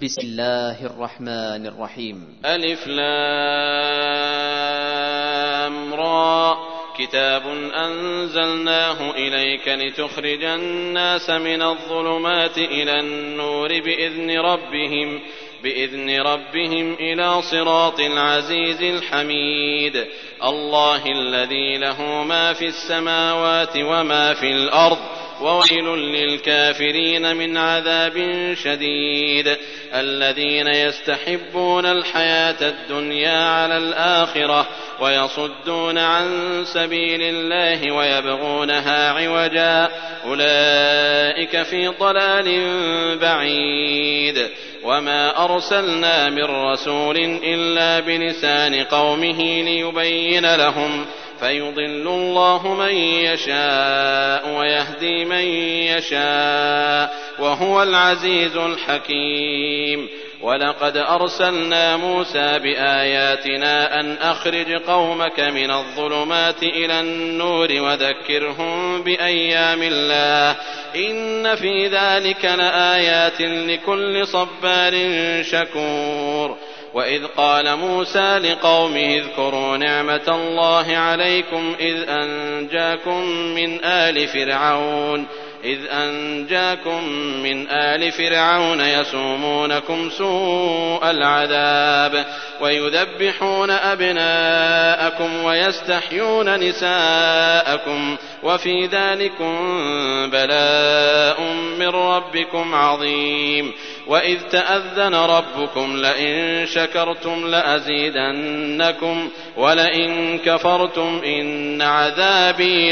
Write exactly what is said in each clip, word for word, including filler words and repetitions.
بسم الله الرحمن الرحيم. ألف لام را كتاب أنزلناه إليك لتخرج الناس من الظلمات إلى النور بإذن ربهم بإذن ربهم إلى صراط العزيز الحميد. الله الذي له ما في السماوات وما في الأرض وويل للكافرين من عذاب شديد. الذين يستحبون الحياة الدنيا على الآخرة ويصدون عن سبيل الله ويبغونها عوجا أولئك في ضلال بعيد. وما أرسلنا من رسول إلا بلسان قومه ليبين لهم فيضل الله من يشاء ويهدي من يشاء وهو العزيز الحكيم. ولقد أرسلنا موسى بآياتنا أن أخرج قومك من الظلمات إلى النور وذكرهم بأيام الله إن في ذلك لآيات لكل صبار شكور. وإذ قال موسى لقومه اذكروا نعمة الله عليكم إذ أنجاكم من آل فرعون إذ أنجاكم من آل فرعون يسومونكم سوء العذاب ويذبحون أبناءكم ويستحيون نساءكم وفي ذلكم بلاء من ربكم عظيم. وإذ تأذن ربكم لئن شكرتم لأزيدنكم ولئن كفرتم إن عذابي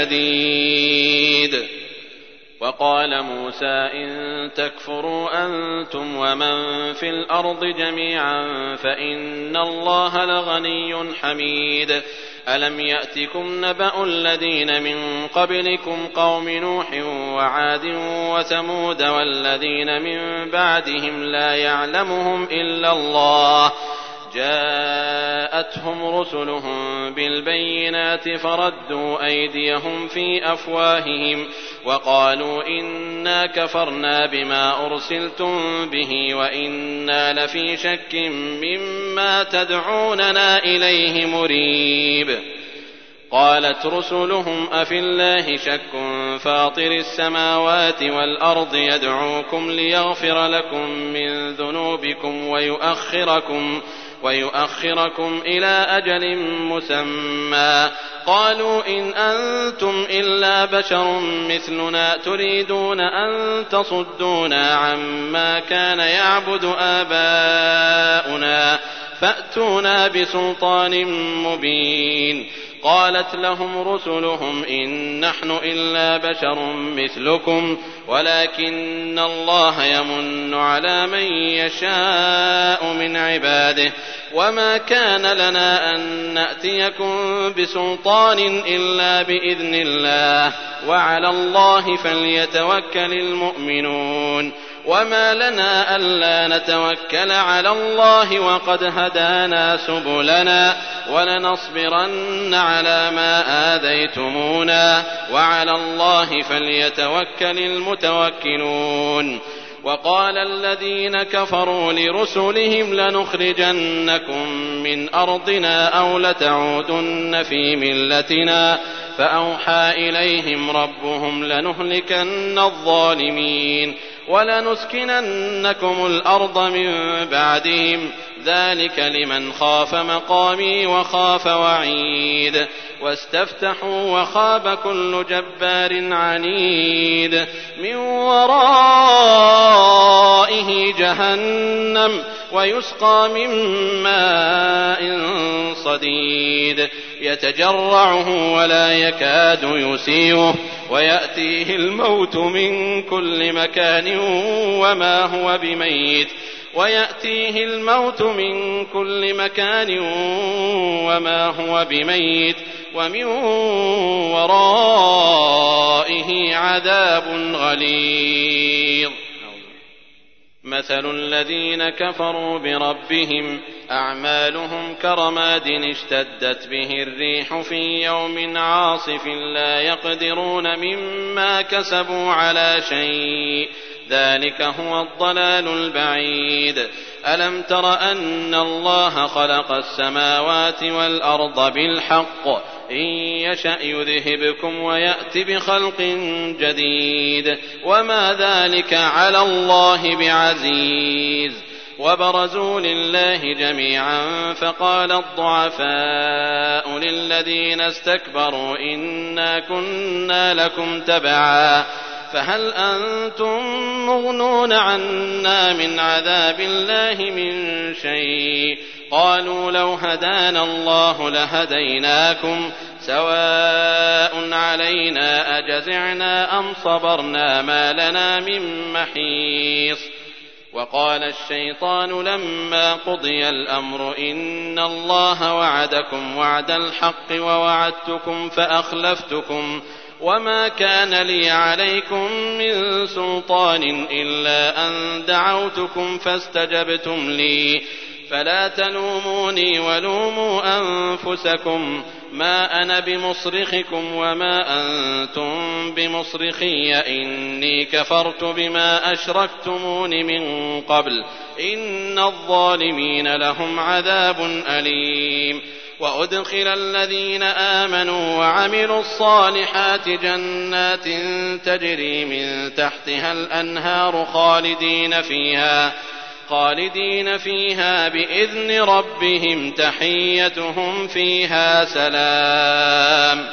لشديد. وقال موسى إن تكفروا أنتم ومن في الأرض جميعا فإن الله لغني حميد. ألم يأتكم نبأ الذين من قبلكم قوم نوح وعاد وثمود والذين من بعدهم لا يعلمهم إلا الله جاءتهم رسلهم بالبينات فردوا أيديهم في أفواههم وقالوا إنا كفرنا بما أرسلتم به وإنا لفي شك مما تدعوننا إليه مريب. قالت رسلهم أفي الله شك فاطر السماوات والأرض يدعوكم ليغفر لكم من ذنوبكم ويؤخركم ويؤخركم إلى أجل مسمى. قالوا إن أنتم إلا بشر مثلنا تريدون أن تصدونا عما كان يعبد آباؤنا فأتونا بسلطان مبين. قالت لهم رسلهم إن نحن إلا بشر مثلكم ولكن الله يمن على من يشاء من عباده وما كان لنا أن نأتيكم بسلطان إلا بإذن الله وعلى الله فليتوكل المؤمنون. وما لنا ألا نتوكل على الله وقد هدانا سبلنا ولنصبرن على ما آذيتمونا وعلى الله فليتوكل المتوكلون. وقال الذين كفروا لرسلهم لنخرجنكم من أرضنا أو لتعودن في ملتنا فأوحى إليهم ربهم لنهلكن الظالمين ولنسكننكم الأرض من بعدهم ذلك لمن خاف مقامي وخاف وعيد. واستفتحوا وخاب كل جبار عنيد من ورائه جهنم ويسقى من ماء صديد يتجرعه ولا يكاد يسيغه ويأتيه الموت من كل مكان وما هو بميت ويأتيه الموت من كل مكان وما هو بميت ومن ورائه عذاب غليظ. مثل الذين كفروا بربهم أعمالهم كرماد اشتدت به الريح في يوم عاصف لا يقدرون مما كسبوا على شيء ذلك هو الضلال البعيد. ألم تر أن الله خلق السماوات والأرض بالحق إن يشأ يذهبكم ويأت بخلق جديد وما ذلك على الله بعزيز. وبرزوا لله جميعا فقال الضعفاء للذين استكبروا إنا كنا لكم تبعا فهل أنتم مغنون عنا من عذاب الله من شيء قالوا لو هدانا الله لهديناكم سواء علينا أجزعنا أم صبرنا ما لنا من محيص. وقال الشيطان لما قضي الأمر إن الله وعدكم وعد الحق ووعدتكم فأخلفتكم وما كان لي عليكم من سلطان إلا أن دعوتكم فاستجبتم لي فلا تلوموني ولوموا أنفسكم ما أنا بمصرخكم وما أنتم بمصرخي إني كفرت بما أشركتمون من قبل إن الظالمين لهم عذاب أليم. وأدخل الذين آمنوا وعملوا الصالحات جنات تجري من تحتها الأنهار خالدين فيها خالدين فيها بإذن ربهم تحيتهم فيها سلام.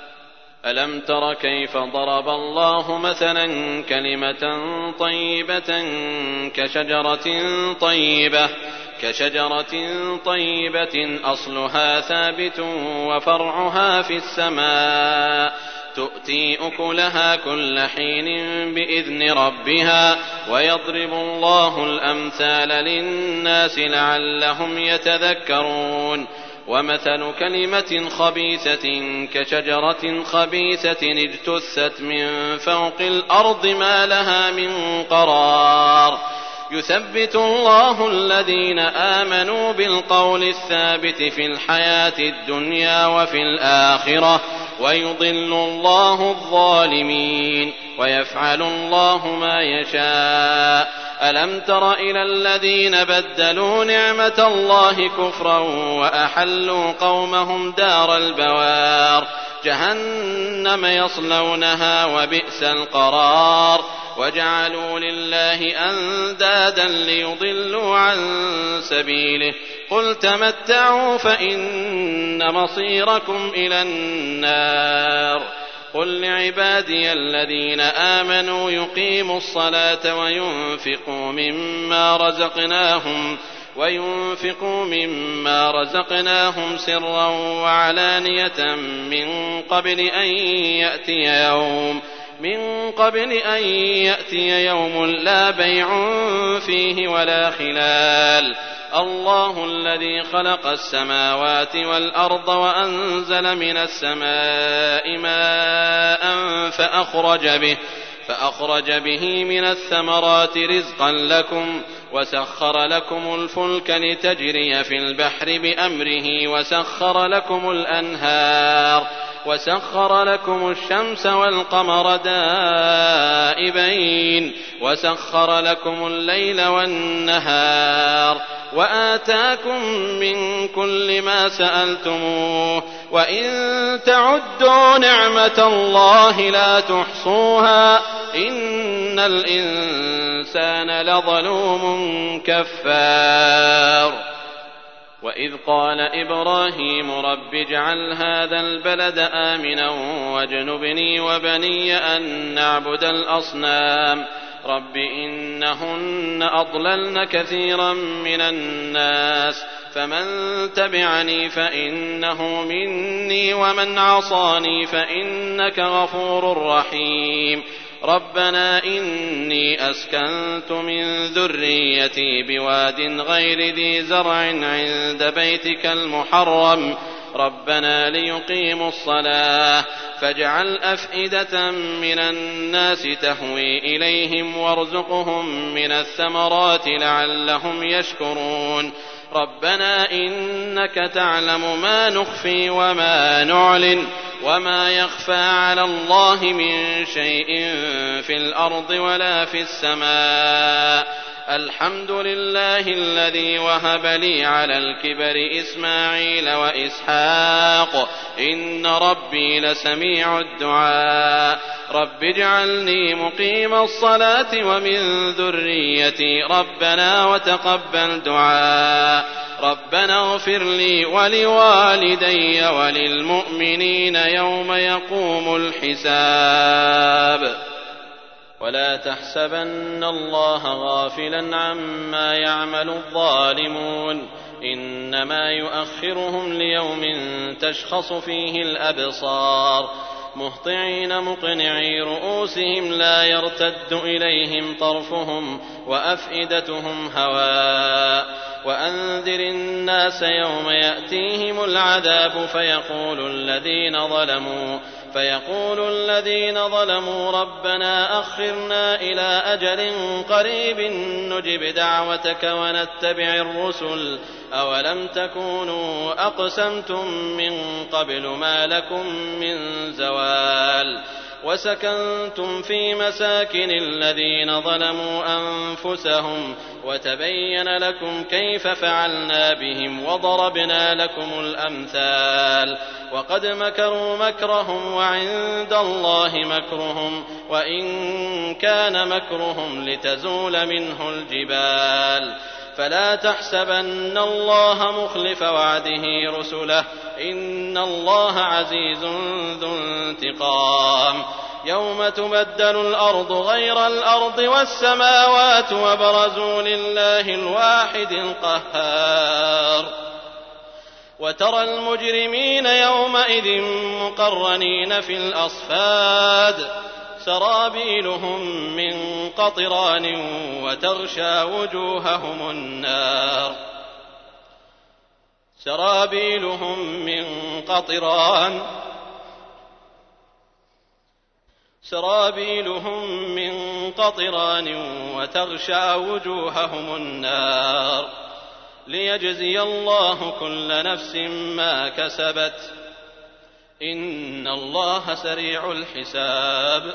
ألم تر كيف ضرب الله مثلا كلمة طيبة كشجرة طيبة كشجرة طيبة أصلها ثابت وفرعها في السماء تؤتي أكلها كل حين بإذن ربها ويضرب الله الأمثال للناس لعلهم يتذكرون. ومثل كلمة خبيثة كشجرة خبيثة اجتثت من فوق الأرض ما لها من قرار يثبت الله الذين آمنوا بالقول الثابت في الحياة الدنيا وفي الآخرة ويضل الله الظالمين ويفعل الله ما يشاء. ألم تر إلى الذين بدلوا نعمة الله كفرا وأحلوا قومهم دار البوار جهنم يصلونها وبئس القرار وجعلوا لله أندادا ليضلوا عن سبيله قل تمتعوا فإن مصيركم إلى النار. قل لعبادي الذين آمنوا يقيموا الصلاة وينفقوا مما رزقناهم وينفقوا مما رزقناهم سرا وعلانية من قبل أن يأتي يوم من قبل أن يأتي يوم لا بيع فيه ولا خلال. الله الذي خلق السماوات والأرض وأنزل من السماء ماء فأخرج به فأخرج به من الثمرات رزقا لكم وسخر لكم الفلك لتجري في البحر بأمره وسخر لكم الأنهار وسخر لكم الشمس والقمر دائبين وسخر لكم الليل والنهار وآتاكم من كل ما سألتموه وإن تعدوا نعمة الله لا تحصوها إن الإنسان لظلوم كفار. وإذ قال إبراهيم رب اجعل هذا البلد آمنا واجنبني وبني أن نعبد الأصنام رب إنهن أضللن كثيرا من الناس فمن تبعني فإنه مني ومن عصاني فإنك غفور رحيم. ربنا إني أسكنت من ذريتي بواد غير ذي زرع عند بيتك المحرم ربنا ليقيموا الصلاة فاجعل أفئدة من الناس تهوي إليهم وارزقهم من الثمرات لعلهم يشكرون. ربنا إنك تعلم ما نخفي وما نعلن وما يخفى على الله من شيء في الأرض ولا في السماء. الحمد لله الذي وهب لي على الكبر إسماعيل وإسحاق إن ربي لسميع الدعاء. رب اجعلني مقيم الصلاة ومن ذريتي ربنا وتقبل دعاء. ربنا اغفر لي ولوالدي وللمؤمنين يوم يقوم الحساب. ولا تحسبن الله غافلا عما يعمل الظالمون إنما يؤخرهم ليوم تشخص فيه الأبصار مهطعين مقنعي رؤوسهم لا يرتد إليهم طرفهم وأفئدتهم هواء. وأنذر الناس يوم يأتيهم العذاب فيقول الذين ظلموا فيقول الذين ظلموا ربنا أخرنا إلى أجل قريب نجب دعوتك ونتبع الرسل أولم تكونوا أقسمتم من قبل ما لكم من زوال. وسكنتم في مساكن الذين ظلموا أنفسهم وتبين لكم كيف فعلنا بهم وضربنا لكم الأمثال. وقد مكروا مكرهم وعند الله مكرهم وإن كان مكرهم لتزول منه الجبال. فلا تحسبن الله مخلف وعده رسله إن الله عزيز ذو انتقام. يوم تبدل الأرض غير الأرض والسماوات وبرزوا لله الواحد القهار. وترى المجرمين يومئذ مقرنين في الأصفاد سرابيلهم من قطران وتغشى وجوههم النار سرابيلهم من قطران سرابيلهم من قطران وتغشى وجوههم النار ليجزي الله كل نفس ما كسبت إن الله سريع الحساب.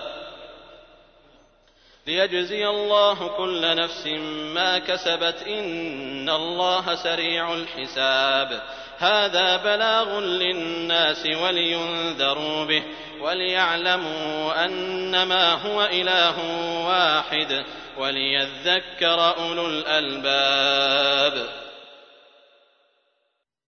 ليجزي الله كل نفس ما كسبت إن الله سريع الحساب. هذا بلاغ للناس ولينذروا به وليعلموا أنما هو إله واحد وليذكر أولو الألباب.